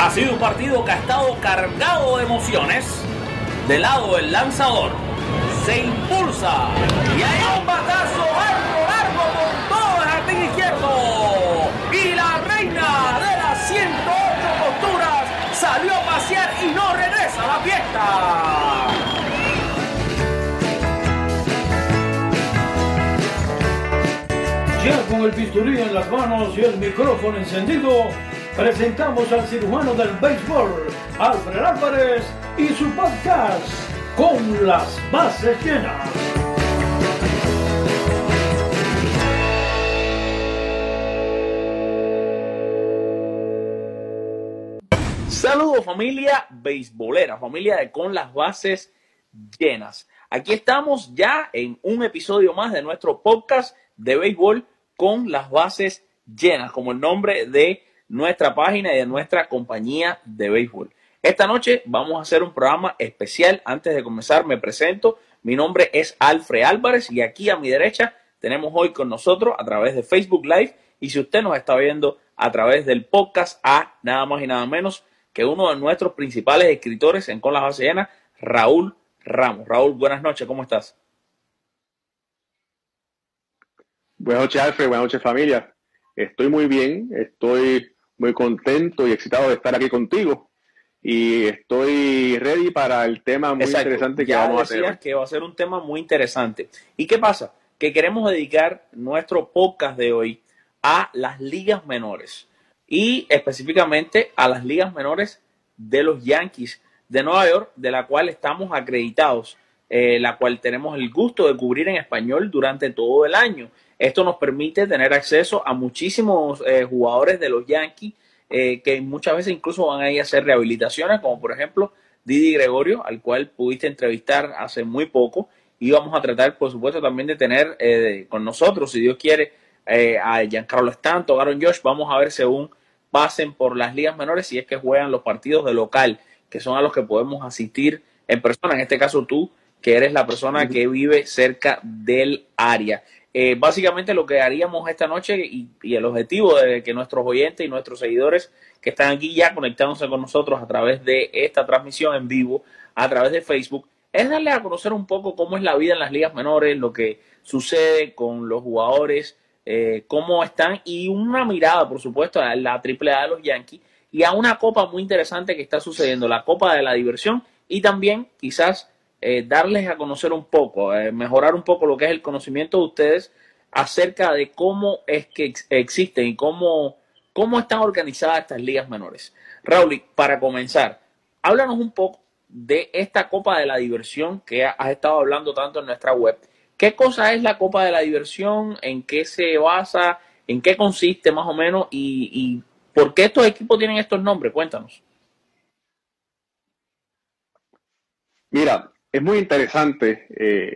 Ha sido un partido que ha estado cargado de emociones. De lado el lanzador se impulsa y hay un batazo largo por todo el jardín izquierdo. Y la reina de las 108 posturas salió a pasear y no regresa a la fiesta. Ya con el bisturí en las manos y el micrófono encendido, presentamos al cirujano del béisbol, Alfred Álvarez, y su podcast, Con las Bases Llenas. Saludos familia beisbolera, familia de Con las Bases Llenas. Aquí estamos ya en un episodio más de nuestro podcast de béisbol Con las Bases Llenas, como el nombre de nuestra página y de nuestra compañía de béisbol. Esta noche vamos a hacer un programa especial. Antes de comenzar me presento. Mi nombre es Alfred Álvarez y aquí a mi derecha tenemos hoy con nosotros a través de Facebook Live, y si usted nos está viendo a través del podcast, a nada más y nada menos que uno de nuestros principales escritores en Con las Bases Llenas, Raúl Ramos. Raúl, buenas noches, ¿cómo estás? Buenas noches, Alfred, buenas noches, familia. Estoy muy bien, estoy muy contento y excitado de estar aquí contigo. Y estoy ready para el tema muy interesante que vamos a tener. Decías que va a ser un tema muy interesante. ¿Y qué pasa? Que queremos dedicar nuestro podcast de hoy a las ligas menores y específicamente a las ligas menores de los Yankees de Nueva York, de la cual estamos acreditados, la cual tenemos el gusto de cubrir en español durante todo el año. Esto nos permite tener acceso a muchísimos jugadores de los Yankees que muchas veces incluso van a ir a hacer rehabilitaciones, como por ejemplo Didi Gregorio, al cual pudiste entrevistar hace muy poco, y vamos a tratar por supuesto también de tener con nosotros, si Dios quiere, a Giancarlo Stanton, Aaron Josh. Vamos a ver según pasen por las ligas menores si es que juegan los partidos de local, que son a los que podemos asistir en persona, en este caso tú, que eres la persona que vive cerca del área. Básicamente lo que haríamos esta noche y el objetivo de que nuestros oyentes y nuestros seguidores que están aquí ya conectándose con nosotros a través de esta transmisión en vivo, a través de Facebook, es darle a conocer un poco cómo es la vida en las ligas menores, lo que sucede con los jugadores, cómo están, y una mirada, por supuesto, a la AAA de los Yankees y a una copa muy interesante que está sucediendo, la Copa de la Diversión, y también quizás darles a conocer un poco, mejorar un poco lo que es el conocimiento de ustedes acerca de cómo es que existen y cómo están organizadas estas ligas menores. Raúl, para comenzar, háblanos un poco de esta Copa de la Diversión que has estado hablando tanto en nuestra web. ¿Qué cosa es la Copa de la Diversión? ¿En qué se basa? ¿En qué consiste más o menos? ¿Y por qué estos equipos tienen estos nombres? Cuéntanos. Mira, es muy interesante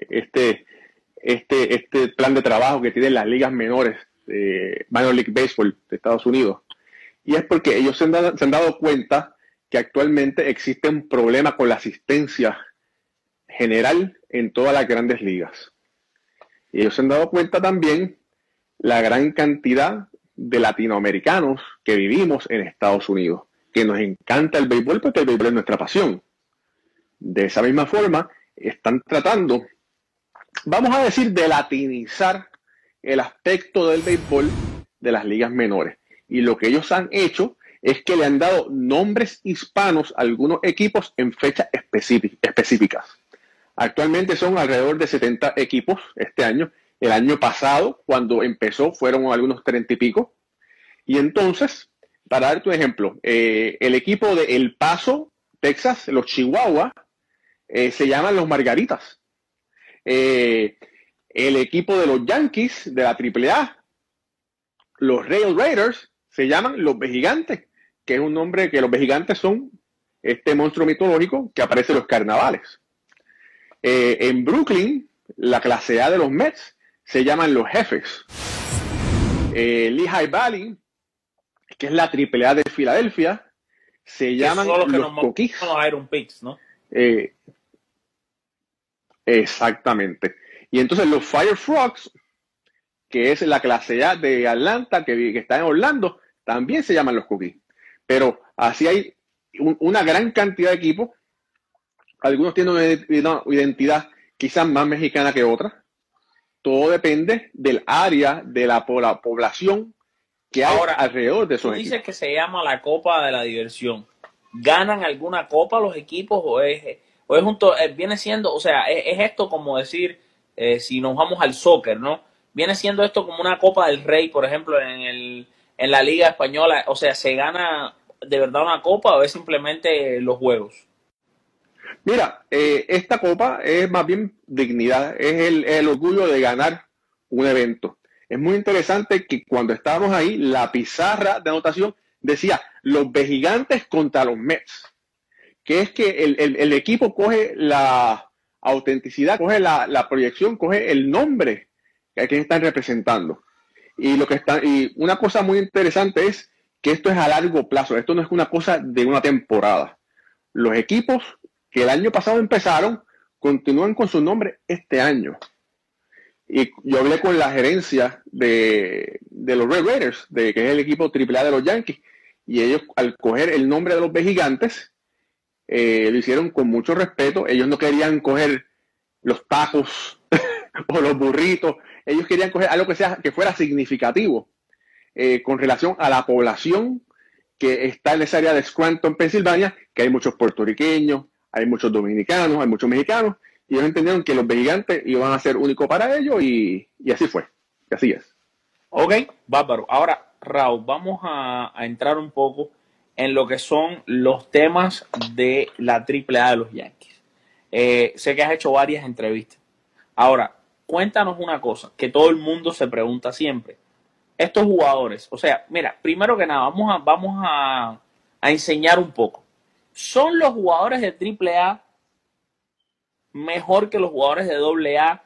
este plan de trabajo que tienen las ligas menores de Major League Baseball de Estados Unidos. Y es porque ellos se han dado cuenta que actualmente existe un problema con la asistencia general en todas las grandes ligas. Y ellos se han dado cuenta también la gran cantidad de latinoamericanos que vivimos en Estados Unidos, que nos encanta el béisbol porque el béisbol es nuestra pasión. De esa misma forma, están tratando, vamos a decir, de latinizar el aspecto del béisbol de las ligas menores. Y lo que ellos han hecho es que le han dado nombres hispanos a algunos equipos en fechas específicas. Actualmente son alrededor de 70 equipos este año. El año pasado, cuando empezó, fueron algunos 30 y pico. Y entonces, para darte un ejemplo, el equipo de El Paso, Texas, los Chihuahuas, se llaman los Margaritas. El equipo de los Yankees de la AAA, los Rail Raiders, se llaman los Vejigantes, que es un nombre que los Vejigantes son este monstruo mitológico que aparece en los carnavales. En Brooklyn, la clase A de los Mets se llaman los Jefes. Lehigh Valley, que es la AAA de Filadelfia, se llaman los Coquís. Los Iron Pigs, ¿no? Exactamente. Y entonces los Fire Frogs, que es la clase A de Atlanta, que está en Orlando, también se llaman los Coquís. Pero así hay una gran cantidad de equipos. Algunos tienen una identidad quizás más mexicana que otras. Todo depende del área de la población que hay alrededor de esos equipos. Dices que se llama la Copa de la Diversión. ¿Ganan alguna copa los equipos viene siendo, o sea, es esto como decir, si nos vamos al soccer, ¿no? Viene siendo esto como una Copa del Rey, por ejemplo, en la Liga Española, o sea, ¿se gana de verdad una copa o es simplemente los juegos? Mira, esta copa es más bien dignidad, es el orgullo de ganar un evento. Es muy interesante que cuando estábamos ahí, la pizarra de anotación decía los Gigantes contra los Mets, que es que el equipo coge la autenticidad, coge la proyección, coge el nombre que están representando. Y una cosa muy interesante es que esto es a largo plazo, esto no es una cosa de una temporada. Los equipos que el año pasado empezaron, continúan con su nombre este año. Y yo hablé con la gerencia de los Red Raiders, que es el equipo AAA de los Yankees, y ellos al coger el nombre de los Gigantes, lo hicieron con mucho respeto. Ellos no querían coger los tacos o los burritos, ellos querían coger algo que fuera significativo con relación a la población que está en esa área de Scranton, Pensilvania, que hay muchos puertorriqueños, hay muchos dominicanos, hay muchos mexicanos, y ellos entendieron que los Gigantes iban a ser únicos para ellos, y así fue, y así es. Ok, bárbaro. Ahora, Raúl, vamos a entrar un poco en lo que son los temas de la AAA de los Yankees. Sé que has hecho varias entrevistas. Ahora, cuéntanos una cosa que todo el mundo se pregunta siempre. Estos jugadores, o sea, mira, primero que nada, vamos a enseñar un poco. ¿Son los jugadores de AAA mejor que los jugadores de AA?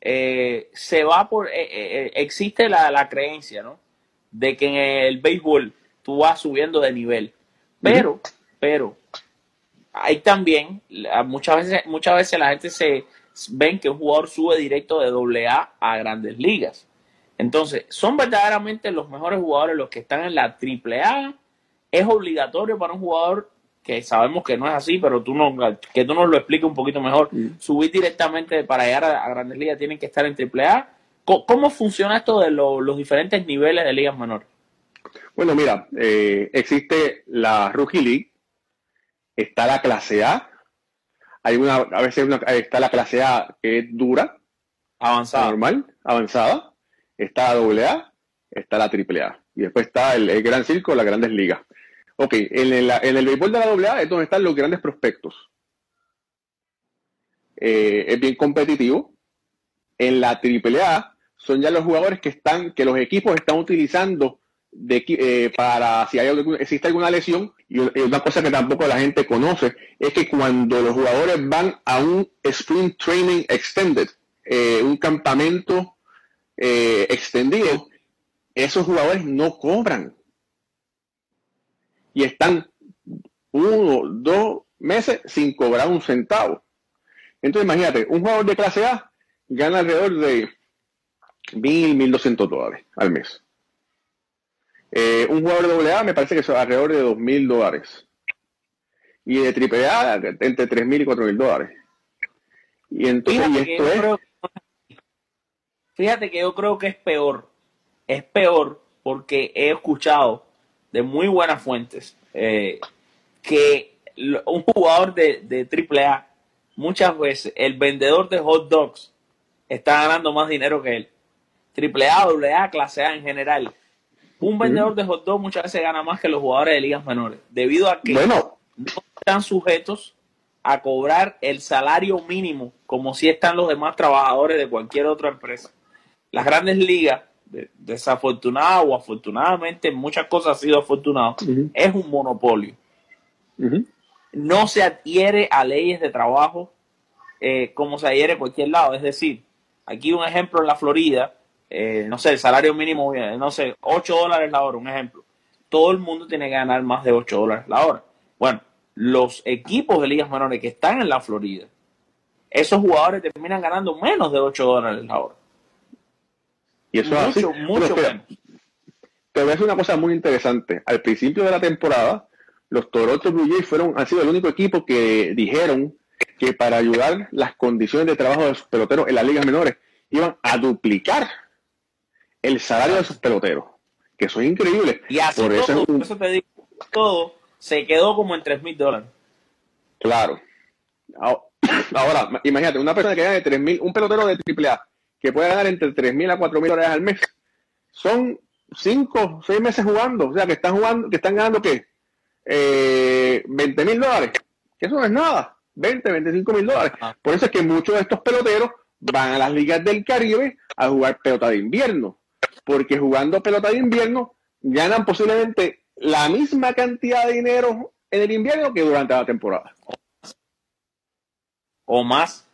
Existe la creencia, ¿no?, de que en el béisbol tú vas subiendo de nivel. Pero hay también, muchas veces la gente ven que un jugador sube directo de AA a Grandes Ligas. Entonces, ¿son verdaderamente los mejores jugadores los que están en la AAA? ¿Es obligatorio para un jugador, que sabemos que no es así, pero que tú nos lo expliques un poquito mejor, subir directamente para llegar a Grandes Ligas, tienen que estar en AAA? ¿Cómo funciona esto de los diferentes niveles de ligas menores? Bueno, mira, existe la Rookie League, está la clase A, está la clase A que es dura, avanzada, normal, avanzada, está la AA, está la AAA, y después está el Gran Circo, las Grandes Ligas. Ok, en el béisbol de la AA es donde están los grandes prospectos. Es bien competitivo. En la AAA son ya los jugadores que los equipos están utilizando para si existe alguna lesión. Y una cosa que tampoco la gente conoce es que cuando los jugadores van a un Spring Training Extended, un campamento extendido, esos jugadores no cobran y están 1, 2 meses sin cobrar un centavo. Entonces imagínate, un jugador de clase A gana alrededor de $1,200 al mes. Un jugador de AA me parece que es alrededor de $2,000, y de AAA entre $3,000 y $4,000. Y entonces fíjate que yo creo que es peor porque he escuchado de muy buenas fuentes que un jugador de AAA, muchas veces el vendedor de hot dogs está ganando más dinero que él. AAA, AA, clase A en general. Un vendedor de hot dogs muchas veces gana más que los jugadores de ligas menores, debido a que no están sujetos a cobrar el salario mínimo como si están los demás trabajadores de cualquier otra empresa. Las Grandes Ligas, desafortunada o afortunadamente, en muchas cosas ha sido afortunado, es un monopolio. No se adhiere a leyes de trabajo como se adhiere en cualquier lado. Es decir, aquí un ejemplo en la Florida, no sé, el salario mínimo, no sé, $8 la hora, un ejemplo. Todo el mundo tiene que ganar más de $8 la hora. Bueno, los equipos de ligas menores que están en la Florida, esos jugadores terminan ganando menos de $8 la hora. Y eso mucho menos. Te voy a decir una cosa muy interesante. Al principio de la temporada, los Toronto Blue Jays han sido el único equipo que dijeron que para ayudar las condiciones de trabajo de sus peloteros en las ligas menores iban a duplicar el salario de sus peloteros, que eso es increíble. Y así por eso te digo, todo se quedó como en $3,000. Claro. Ahora, imagínate, una persona que gana de 3,000, un pelotero de AAA, que puede ganar entre 3,000 a 4,000 dólares al mes, son 5, 6 meses jugando, o sea, que están ganando, ¿qué? $20,000, que eso no es nada, 20, $25,000. Por eso es que muchos de estos peloteros van a las ligas del Caribe a jugar pelota de invierno, porque jugando pelota de invierno ganan posiblemente la misma cantidad de dinero en el invierno que durante la temporada. O más.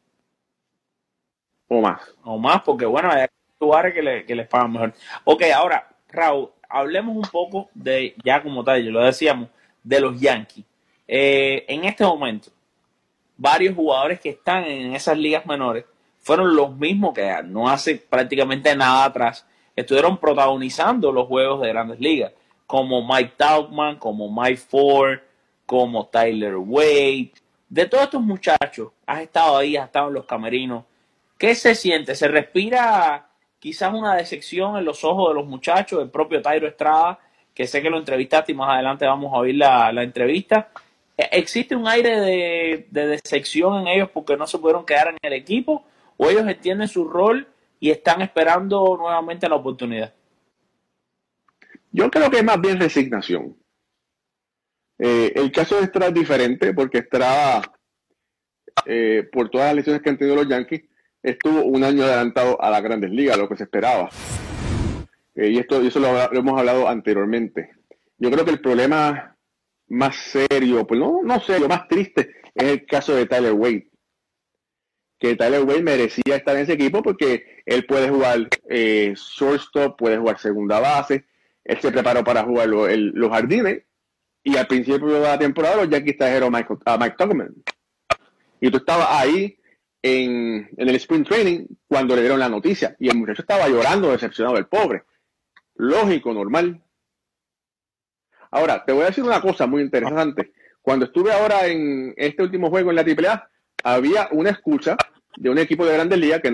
O más, porque bueno, hay lugares que les pagan mejor. Ok, ahora, Raúl, hablemos un poco de, ya como tal, yo lo decíamos, de los Yankees. En este momento, varios jugadores que están en esas ligas menores fueron los mismos que no hace prácticamente nada atrás estuvieron protagonizando los juegos de Grandes Ligas, como Mike Tauchman, como Mike Ford, como Tyler Wade. De todos estos muchachos, has estado ahí, has estado en los camerinos. ¿Qué se siente? ¿Se respira quizás una decepción en los ojos de los muchachos? El propio Thairo Estrada, que sé que lo entrevistaste y más adelante vamos a oír la entrevista. ¿Existe un aire de decepción en ellos porque no se pudieron quedar en el equipo? ¿O ellos entienden su rol y están esperando nuevamente la oportunidad? Yo creo que es más bien resignación. El caso de Estrada es diferente porque Estrada, por todas las lesiones que han tenido los Yankees, estuvo un año adelantado a las Grandes Ligas, lo que se esperaba. Y eso lo hemos hablado anteriormente. Yo creo que el problema más serio, pues no serio, más triste, es el caso de Tyler Wade. Que Tyler Wade merecía estar en ese equipo porque él puede jugar shortstop, puede jugar segunda base. Él se preparó para jugar los jardines y al principio de la temporada los Yankees trajeron a Mike Tauchman. Y tú estabas ahí en el Spring Training cuando le dieron la noticia y el muchacho estaba llorando, decepcionado, el pobre. Lógico, normal. Ahora, te voy a decir una cosa muy interesante. Cuando estuve ahora en este último juego en la AAA, había una escucha de un equipo de Grandes Ligas que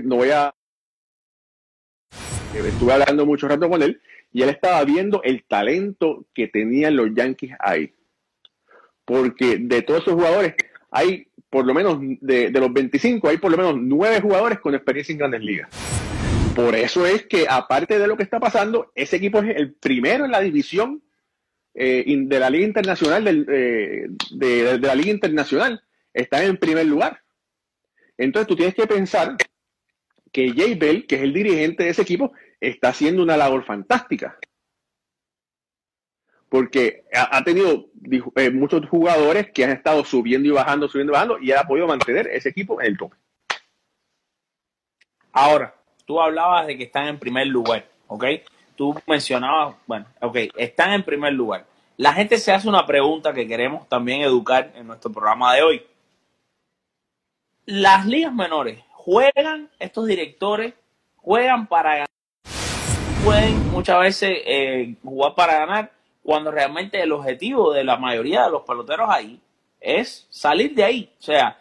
estuve hablando mucho rato con él y él estaba viendo el talento que tenían los Yankees ahí. Porque de todos esos jugadores, hay por lo menos, de los 25, hay por lo menos 9 jugadores con experiencia en Grandes Ligas. Por eso es que, aparte de lo que está pasando, ese equipo es el primero en la división de la Liga Internacional, de la Liga Internacional. Está en primer lugar. Entonces tú tienes que pensar que Jay Bell, que es el dirigente de ese equipo, está haciendo una labor fantástica. Porque ha tenido muchos jugadores que han estado subiendo y bajando, y él ha podido mantener ese equipo en el tope. Ahora, tú hablabas de que están en primer lugar, ¿ok? Tú mencionabas, están en primer lugar. La gente se hace una pregunta que queremos también educar en nuestro programa de hoy. Las ligas menores, ¿juegan estos directores? ¿Juegan para ganar? ¿Pueden muchas veces jugar para ganar? Cuando realmente el objetivo de la mayoría de los peloteros ahí es salir de ahí. O sea,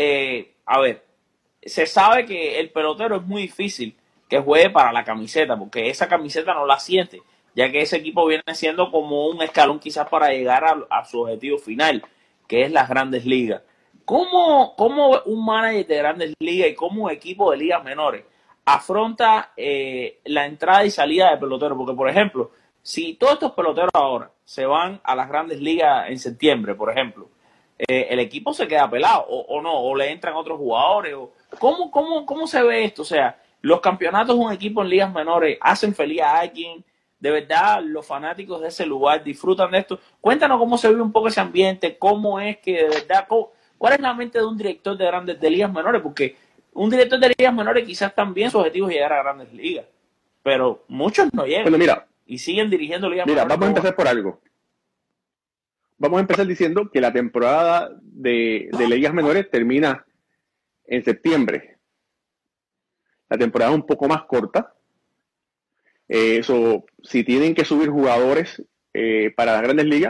se sabe que el pelotero es muy difícil que juegue para la camiseta, porque esa camiseta no la siente, ya que ese equipo viene siendo como un escalón quizás para llegar a su objetivo final, que es las Grandes Ligas. ¿Cómo un manager de Grandes Ligas y como un equipo de ligas menores afronta la entrada y salida de peloteros? Porque, por ejemplo, si todos estos peloteros ahora se van a las Grandes Ligas en septiembre, por ejemplo, el equipo se queda pelado o no, o le entran otros jugadores. ¿Cómo se ve esto? O sea, los campeonatos de un equipo en ligas menores hacen feliz a alguien. De verdad, los fanáticos de ese lugar disfrutan de esto. Cuéntanos cómo se vive un poco ese ambiente, cómo es que de verdad, cuál es la mente de un director de ligas menores, porque un director de ligas menores quizás también su objetivo es llegar a Grandes Ligas, pero muchos no llegan. Bueno, mira, y siguen dirigiendo ligas menores. Vamos a empezar por algo. Vamos a empezar diciendo que la temporada de ligas menores termina en septiembre. La temporada es un poco más corta. Si tienen que subir jugadores para las Grandes Ligas,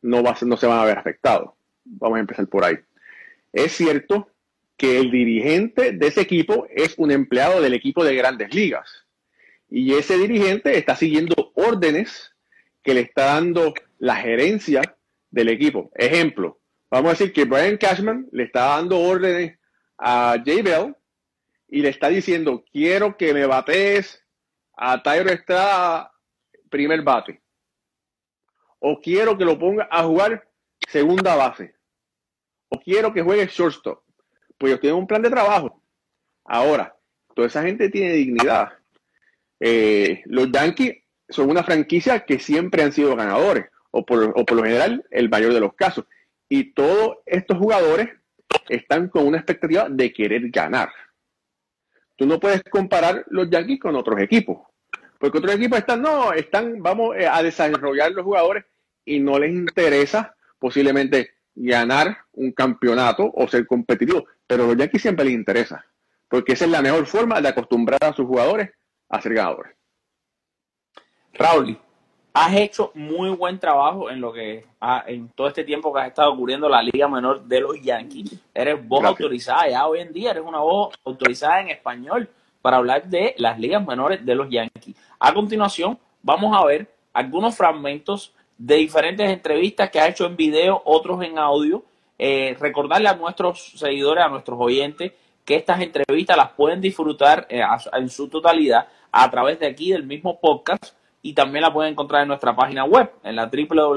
no se van a ver afectados. Vamos a empezar por ahí. Es cierto que el dirigente de ese equipo es un empleado del equipo de Grandes Ligas. Y ese dirigente está siguiendo órdenes que le está dando la gerencia del equipo. Ejemplo, vamos a decir que Brian Cashman le está dando órdenes a Jay Bell y le está diciendo, quiero que me batees a Thairo Estrada primer bate. O quiero que lo ponga a jugar segunda base. O quiero que juegue shortstop. Pues ellos tienen un plan de trabajo. Ahora, toda esa gente tiene dignidad. Los Yankees son una franquicia que siempre han sido ganadores, o por lo general, el mayor de los casos. Y todos estos jugadores están con una expectativa de querer ganar. Tú no puedes comparar los Yankees con otros equipos, porque otros equipos vamos a desarrollar los jugadores y no les interesa posiblemente ganar un campeonato o ser competitivo, pero a los Yankees siempre les interesa, porque esa es la mejor forma de acostumbrar a sus jugadores a ser ganadores. Raúl, has hecho muy buen trabajo en todo este tiempo que has estado cubriendo la Liga Menor de los Yankees. Eres voz autorizada, ya hoy en día eres una voz autorizada en español para hablar de las ligas menores de los Yankees. A continuación, vamos a ver algunos fragmentos de diferentes entrevistas que has hecho en video, otros en audio. Recordarle a nuestros seguidores, a nuestros oyentes, que estas entrevistas las pueden disfrutar en su totalidad a través de aquí del mismo podcast, y también la pueden encontrar en nuestra página web, en la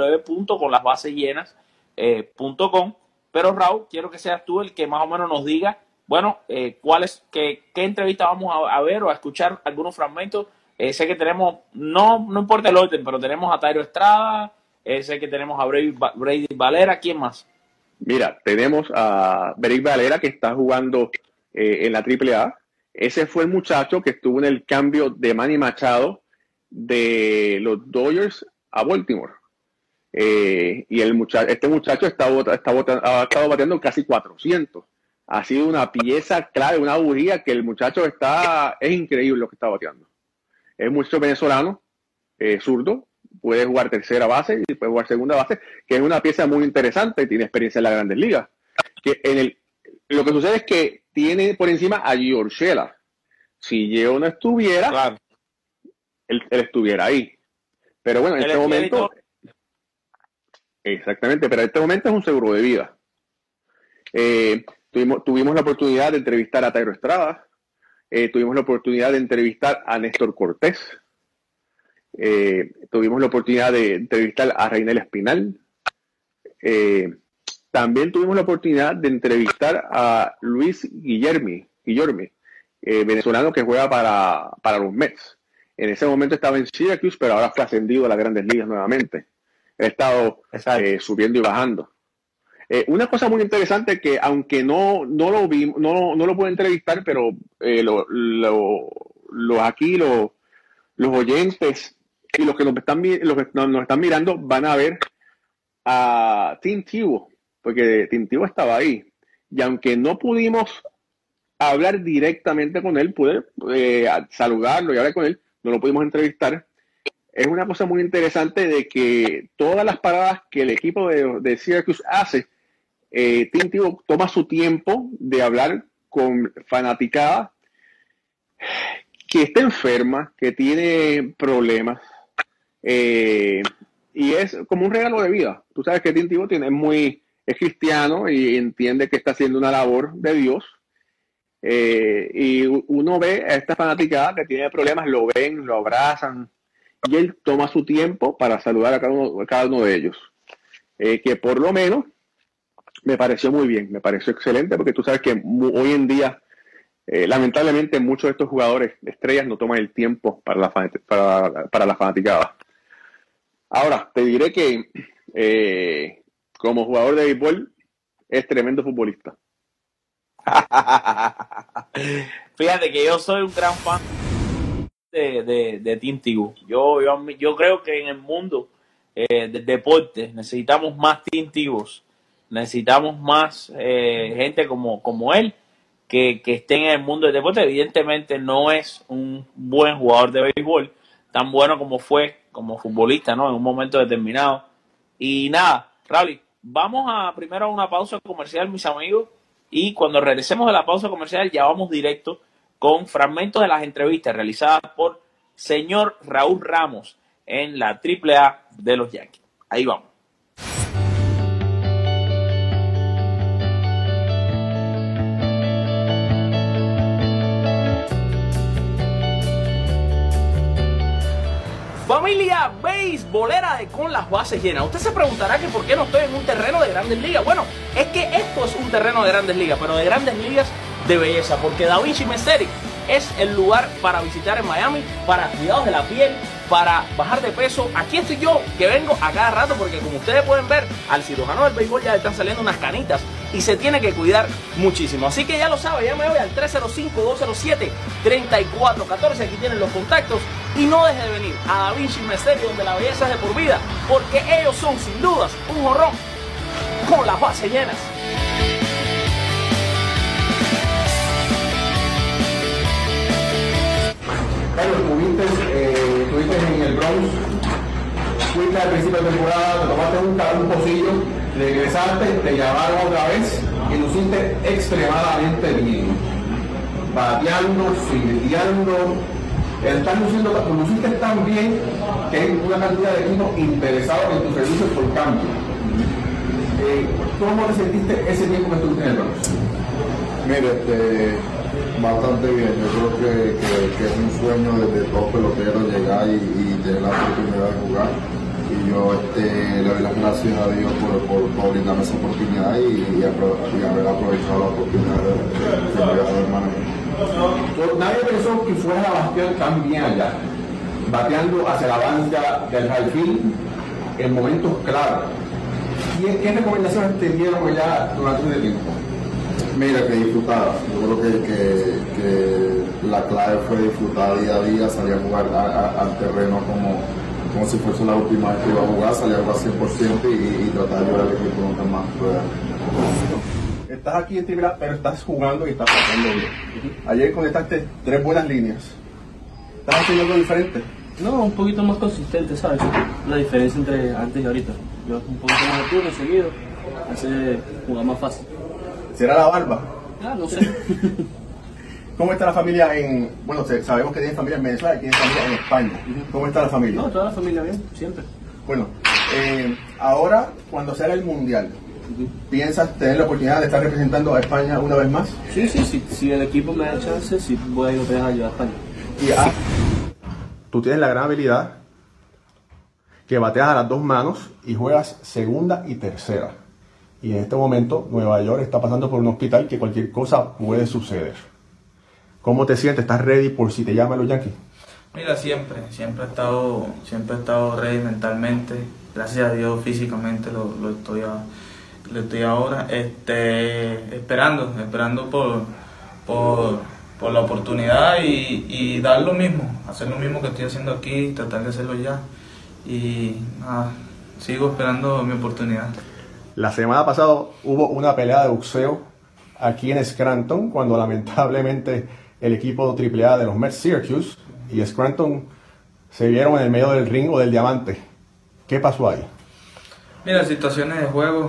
www.conlasbasesllenas.com. Pero Raúl, quiero que seas tú el que más o menos nos diga, bueno, qué entrevista vamos a ver o a escuchar algunos fragmentos. Sé que tenemos, no importa el orden, pero tenemos a Thairo Estrada, sé que tenemos a Brady Valera. ¿Quién más? Mira, tenemos a Brady Valera, que está jugando en la AAA. Ese fue el muchacho que estuvo en el cambio de Manny Machado de los Dodgers a Baltimore. Y este muchacho ha estado bateando casi 400. Ha sido una pieza clave, una bujía que el muchacho es increíble lo que está bateando. Es mucho venezolano, zurdo, puede jugar tercera base y puede jugar segunda base, que es una pieza muy interesante y tiene experiencia en las Grandes Ligas. Lo que sucede es que tiene por encima a Urshela. Si Gio no estuviera, claro, él estuviera ahí. Pero bueno, en este momento... Exactamente, pero en este momento es un seguro de vida. Tuvimos la oportunidad de entrevistar a Thairo Estrada. Tuvimos la oportunidad de entrevistar a Néstor Cortés. Tuvimos la oportunidad de entrevistar a Reynel Espinal. También tuvimos la oportunidad de entrevistar a Luis Guillorme, venezolano que juega para los Mets. En ese momento estaba en Syracuse, pero ahora fue ascendido a las Grandes Ligas nuevamente. He estado subiendo y bajando. Una cosa muy interesante que, aunque no lo puedo entrevistar, pero los oyentes y los que nos están mirando van a ver a Tim Tebow, porque Tim Tebow estaba ahí. Y aunque no pudimos hablar directamente con él, pude saludarlo y hablar con él, no lo pudimos entrevistar. Es una cosa muy interesante de que todas las paradas que el equipo de Syracuse hace, Tim Tebow toma su tiempo de hablar con fanaticada que está enferma, que tiene problemas, y es como un regalo de vida. Tú sabes que Tim Tebow es cristiano y entiende que está haciendo una labor de Dios, y uno ve a esta fanaticada que tiene problemas, lo ven, lo abrazan, y él toma su tiempo para saludar a cada uno de ellos, que por lo menos me pareció muy bien, me pareció excelente, porque tú sabes que hoy en día, lamentablemente, muchos de estos jugadores estrellas no toman el tiempo para la fanaticada. Ahora, te diré que como jugador de béisbol es tremendo futbolista. Fíjate que yo soy un gran fan de Tim Tebow. Yo creo que en el mundo del deporte necesitamos más Tim Tebows. Necesitamos más gente como él que esté en el mundo del deporte. Evidentemente no es un buen jugador de béisbol, tan bueno como fue como futbolista, ¿no? En un momento determinado. Y nada, Raúl, vamos primero a una pausa comercial, mis amigos, y cuando regresemos de la pausa comercial ya vamos directo con fragmentos de las entrevistas realizadas por señor Raúl Ramos en la AAA de los Yankees. Ahí vamos. Familia beisbolera de Con las Bases Llenas. Usted se preguntará que por qué no estoy en un terreno de Grandes Ligas. Bueno, es que esto es un terreno de Grandes Ligas, pero de Grandes Ligas de belleza, porque Da Vinci Messeri es el lugar para visitar en Miami, para cuidados de la piel, para bajar de peso. Aquí estoy yo, que vengo a cada rato, porque como ustedes pueden ver, al cirujano del béisbol ya le están saliendo unas canitas y se tiene que cuidar muchísimo. Así que ya lo sabe, llame hoy al 305-207-3414. Aquí tienen los contactos. Y no deje de venir a Da Vinci Messeri, donde la belleza es de por vida, porque ellos son sin dudas un jorrón con las bases llenas. Carlos, estuviste en el Bronx, fuiste al principio de temporada, te tomaste un pocillo, regresaste, te llamaron otra vez y luciste extremadamente bien, bateando, fildeando. Luciste tan bien que hay una cantidad de equipos interesados en tus servicios por cambio. ¿Cómo te sentiste ese tiempo que estuviste en el Bronx? Mire, bastante bien. Yo creo que es un sueño de todo pelotero llegar y tener la oportunidad de jugar. Y yo le doy las gracias a Dios por brindarme esa oportunidad y haber aprovechado la oportunidad de hacer manager. Nadie pensó que fueras a batear tan bien allá, bateando hacia la banca del right field en momentos claros. ¿Qué recomendaciones te dieron allá durante ese tiempo? Mira, que disfrutara. Yo creo que la clave fue disfrutar día a día, salir a jugar al terreno como si fuese la última vez que iba a jugar, salir a jugar 100% y tratar de ayudar al equipo nunca más. Estás aquí en AAA, pero estás jugando y estás pasando bien. Ayer conectaste 3 buenas líneas. ¿Estás haciendo algo diferente? No, un poquito más consistente, ¿sabes? La diferencia entre antes y ahorita. Yo un poquito más de turno seguido, hace jugar más fácil. ¿Será la barba? No sé. ¿Cómo está la familia bueno, sabemos que tienes familia en Venezuela y tienes familia en España. ¿Cómo está la familia? No, toda la familia bien, siempre. Bueno, ahora cuando se haga el Mundial, ¿piensas tener la oportunidad de estar representando a España una vez más? Sí, si el equipo me da chance, sí voy a ir a ayudar a España. Tú tienes la gran habilidad que bateas a las 2 manos y juegas segunda y tercera. Y en este momento Nueva York está pasando por un hospital que cualquier cosa puede suceder. ¿Cómo te sientes? ¿Estás ready por si te llaman los Yankees? Mira, siempre he estado ready mentalmente. Gracias a Dios físicamente lo estoy ahora, esperando por la oportunidad y dar lo mismo, hacer lo mismo que estoy haciendo aquí, tratar de hacerlo ya. Y sigo esperando mi oportunidad. La semana pasada hubo una pelea de boxeo aquí en Scranton, cuando lamentablemente el equipo AAA de los Mets Syracuse y Scranton se vieron en el medio del ring o del diamante. ¿Qué pasó ahí? Mira, situaciones de juego,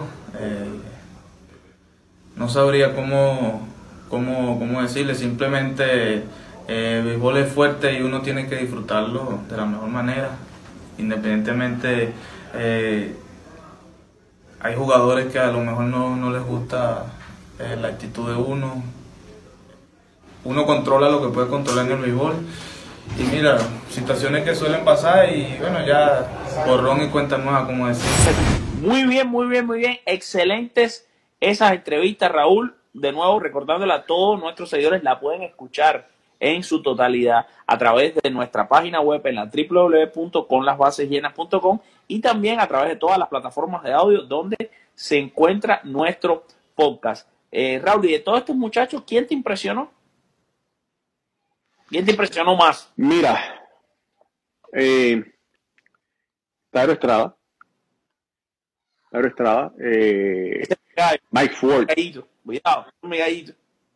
no sabría cómo decirle, simplemente el béisbol es fuerte y uno tiene que disfrutarlo de la mejor manera, independientemente. Hay jugadores que a lo mejor no les gusta la actitud de uno. Uno controla lo que puede controlar en el béisbol. Y mira, situaciones que suelen pasar y bueno, ya borrón y cuenta nueva, como decir. Muy bien. Excelentes esas entrevistas, Raúl. De nuevo, recordándole a todos nuestros seguidores, la pueden escuchar en su totalidad a través de nuestra página web en la www.conlasbasesllenas.com y también a través de todas las plataformas de audio donde se encuentra nuestro podcast. Raúl, y de todos estos muchachos, ¿quién te impresionó? ¿Quién te impresionó más? Mira, Thairo Estrada, Mike Ford. Cuidado, un gallito.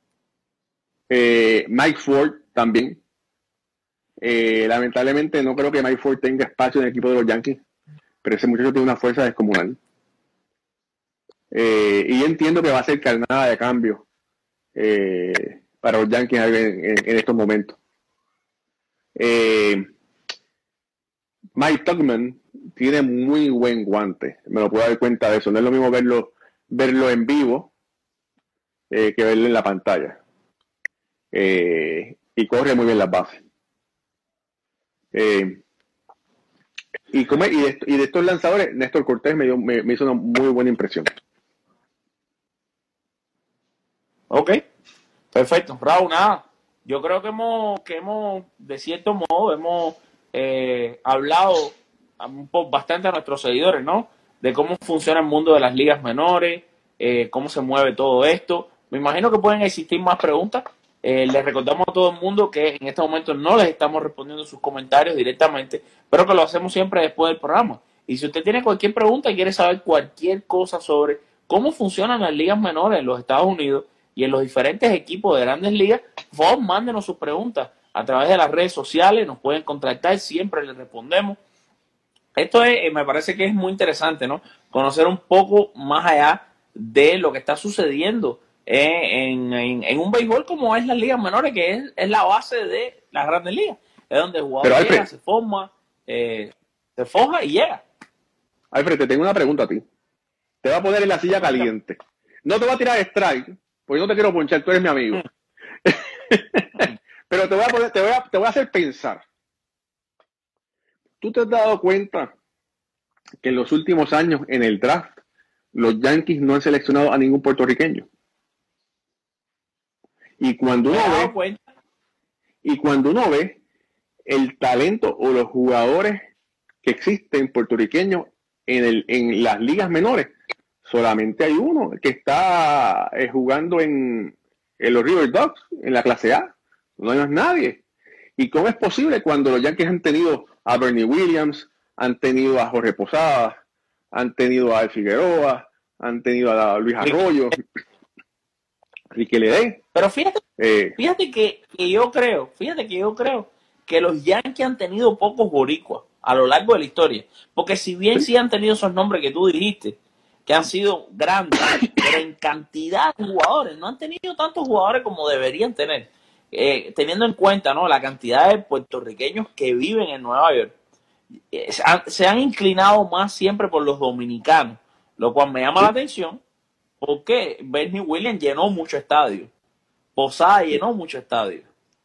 Mike Ford también. Lamentablemente no creo que Mike Ford tenga espacio en el equipo de los Yankees, pero ese muchacho tiene una fuerza descomunal. Y entiendo que va a ser carnada de cambio para los Yankees en estos momentos. Mike Tauchman tiene muy buen guante, me lo puedo dar cuenta de eso. No es lo mismo verlo en vivo que verlo en la pantalla. Y corre muy bien las bases. Y de estos lanzadores, Néstor Cortés me hizo una muy buena impresión. Ok, perfecto. Raúl, nada. Yo creo que hemos de cierto modo, hemos hablado bastante a nuestros seguidores, ¿no? De cómo funciona el mundo de las ligas menores, cómo se mueve todo esto. Me imagino que pueden existir más preguntas. Les recordamos a todo el mundo que en este momento no les estamos respondiendo sus comentarios directamente, pero que lo hacemos siempre después del programa. Y si usted tiene cualquier pregunta y quiere saber cualquier cosa sobre cómo funcionan las ligas menores en los Estados Unidos y en los diferentes equipos de grandes ligas, por favor, mándenos sus preguntas a través de las redes sociales, nos pueden contactar, siempre les respondemos. Esto me parece que es muy interesante, ¿no? Conocer un poco más allá de lo que está sucediendo en un béisbol como es las ligas menores, que es la base de las grandes ligas. Es donde el jugador llega, se forma, se forja y llega. Alfred, te tengo una pregunta a ti. Te va a poner en la silla caliente. No te va a tirar strike, porque no te quiero ponchar, tú eres mi amigo. Pero te voy a hacer pensar. ¿Tú te has dado cuenta que en los últimos años en el draft los Yankees no han seleccionado a ningún puertorriqueño? Y cuando uno ve el talento o los jugadores que existen puertorriqueños en las ligas menores, solamente hay uno que está jugando en los River Dogs, en la clase A. No hay más nadie. ¿Y cómo es posible cuando los Yankees han tenido a Bernie Williams, han tenido a Jorge Posadas, han tenido a El Figueroa, han tenido a Luis Arroyo, Ricky Ledé? Pero fíjate que yo creo que los Yankees han tenido pocos boricuas a lo largo de la historia. Porque si bien sí han tenido esos nombres que tú dijiste, que han sido grandes, pero en cantidad de jugadores, no han tenido tantos jugadores como deberían tener. Teniendo en cuenta, ¿no?, la cantidad de puertorriqueños que viven en Nueva York, se han inclinado más siempre por los dominicanos, lo cual me llama la atención porque Bernie Williams llenó mucho estadio, Posada llenó mucho estadio.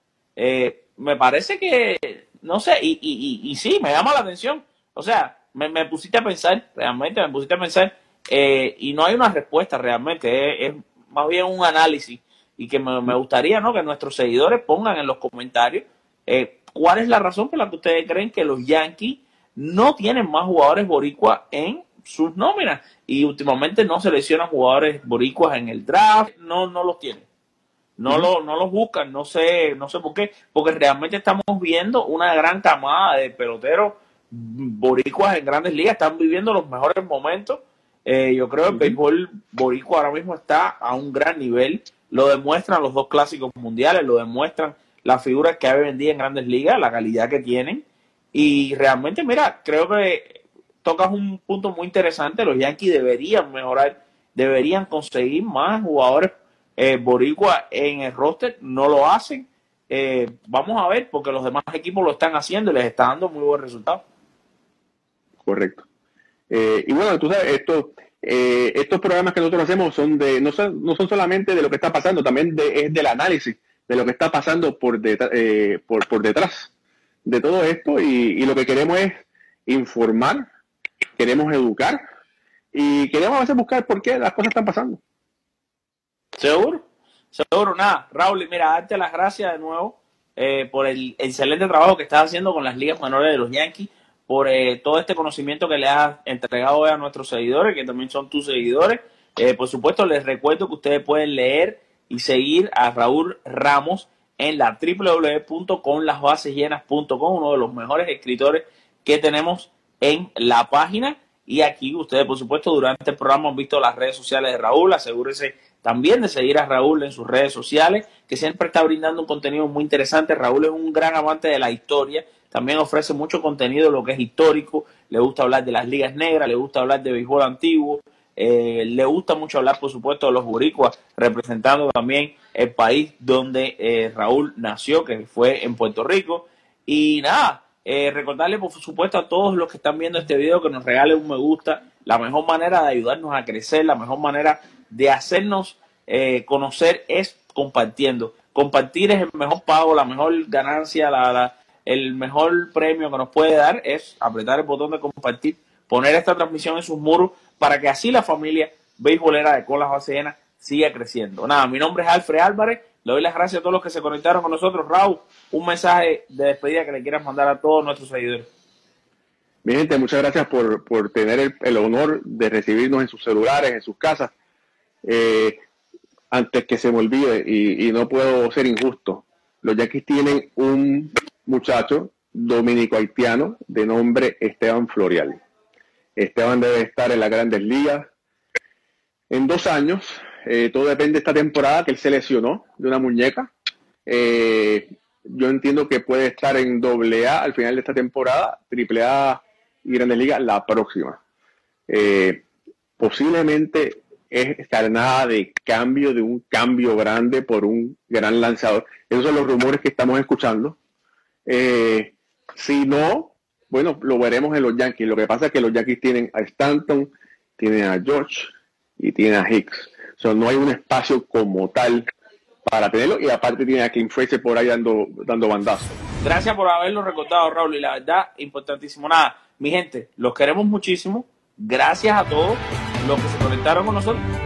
Me parece que, no sé, y sí, me llama la atención. O sea, me pusiste a pensar, realmente me pusiste a pensar, y no hay una respuesta realmente, es más bien un análisis. Y que me gustaría, ¿no?, que nuestros seguidores pongan en los comentarios cuál es la razón por la que ustedes creen que los Yankees no tienen más jugadores boricuas en sus nóminas y últimamente no seleccionan jugadores boricuas en el draft, no los tienen, no los buscan, no sé por qué, porque realmente estamos viendo una gran camada de peloteros boricuas en grandes ligas, están viviendo los mejores momentos. Yo creo que el béisbol boricua ahora mismo está a un gran nivel. Lo demuestran los dos clásicos mundiales, lo demuestran las figuras que hay hoy en día en grandes ligas, la calidad que tienen. Y realmente, mira, creo que tocas un punto muy interesante. Los Yankees deberían mejorar, deberían conseguir más jugadores boricuas en el roster. No lo hacen. Vamos a ver, porque los demás equipos lo están haciendo y les está dando muy buen resultado. Correcto. Y bueno, tú sabes, estos programas que nosotros hacemos no son solamente de lo que está pasando, también es del análisis de lo que está pasando por detrás de todo esto, y lo que queremos es informar, queremos educar y queremos a veces buscar por qué las cosas están pasando. Seguro, nada. Raúl, mira, darte las gracias de nuevo por el excelente trabajo que estás haciendo con las ligas menores de los Yankees, por todo este conocimiento que le has entregado hoy a nuestros seguidores, que también son tus seguidores. Por supuesto, les recuerdo que ustedes pueden leer y seguir a Raúl Ramos en la www.conlasbasesllenas.com, uno de los mejores escritores que tenemos en la página. Y aquí ustedes, por supuesto, durante el programa han visto las redes sociales de Raúl. Asegúrense también de seguir a Raúl en sus redes sociales, que siempre está brindando un contenido muy interesante. Raúl es un gran amante de la historia. También ofrece mucho contenido, lo que es histórico. Le gusta hablar de las ligas negras, le gusta hablar de béisbol antiguo, Le gusta mucho hablar, por supuesto, de los boricuas, representando también el país donde Raúl nació, que fue en Puerto Rico. Y nada, recordarle, por supuesto, a todos los que están viendo este video que nos regalen un me gusta. La mejor manera de ayudarnos a crecer, la mejor manera de hacernos conocer es compartiendo. Compartir es el mejor pago, la mejor ganancia, el mejor premio que nos puede dar es apretar el botón de compartir, poner esta transmisión en sus muros para que así la familia beisbolera de Con las Bases Llenas siga creciendo. Nada, mi nombre es Alfred Álvarez, le doy las gracias a todos los que se conectaron con nosotros. Raúl, un mensaje de despedida que le quieras mandar a todos nuestros seguidores. Mi gente, muchas gracias por tener el honor de recibirnos en sus celulares, en sus casas. Antes que se me olvide, y no puedo ser injusto, los Yankees tienen un muchacho dominico-haitiano de nombre Esteban Florial. Esteban debe estar en las Grandes Ligas en 2 años. Todo depende de esta temporada, que él se lesionó de una muñeca. Yo entiendo que puede estar en AA al final de esta temporada, AAA y Grandes Ligas la próxima. Posiblemente es carnada de cambio, de un cambio grande por un gran lanzador. Esos son los rumores que estamos escuchando. Si no, bueno, lo veremos en los Yankees. Lo que pasa es que los Yankees tienen a Stanton, tienen a George y tienen a Hicks. No hay un espacio como tal para tenerlo, y aparte tiene a Clint Frazier por ahí dando bandazos. Gracias por haberlo recordado, Raúl, y la verdad, importantísimo. Nada, mi gente, los queremos muchísimo. Gracias a todos los que se conectaron con nosotros.